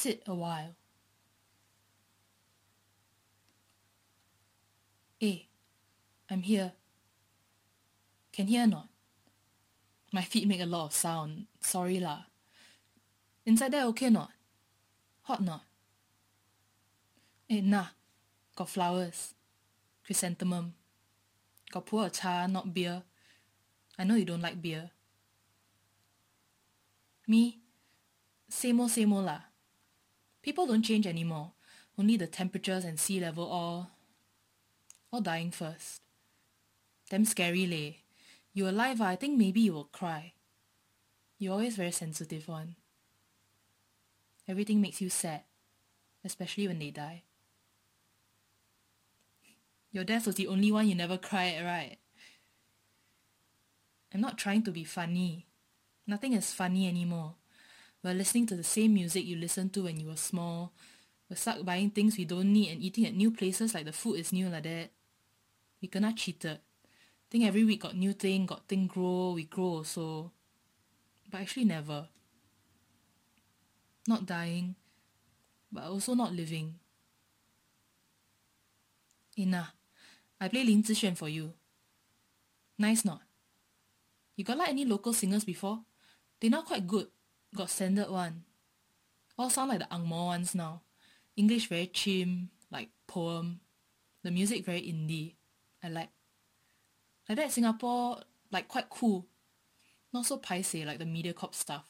Sit a while. Hey, I'm here. Can hear not? My feet make a lot of sound. Sorry lah. Inside there okay not? Hot not? Eh, nah. Got flowers. Chrysanthemum. Got pour a cha, not beer. I know you don't like beer. Me? Same old lah. People don't change anymore. Only the temperatures and sea level all dying first. Damn scary leh. You alive I think maybe you will cry. You're always very sensitive one. Everything makes you sad. Especially when they die. Your death was the only one you never cried, right? I'm not trying to be funny. Nothing is funny anymore. We're listening to the same music you listened to when you were small. We're stuck buying things we don't need and eating at new places like the food is new like that. We kena cheated. Think every week got thing grow, we grow also. But actually never. Not dying, but also not living. Nah, I play Lin Zixuan for you. Nice not? You got like any local singers before? They now quite good. Got standard one. All sound like the Ang Moh ones now. English very chim, like poem. The music very indie. I like. Like that Singapore, like quite cool. Not so paiseh like the Mediacorp stuff.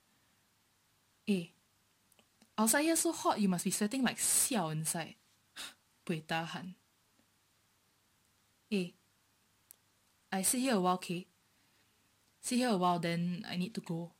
Outside here so hot you must be sweating like siao inside. Buay tahan. I sit here a while, okay? Sit here a while then I need to go.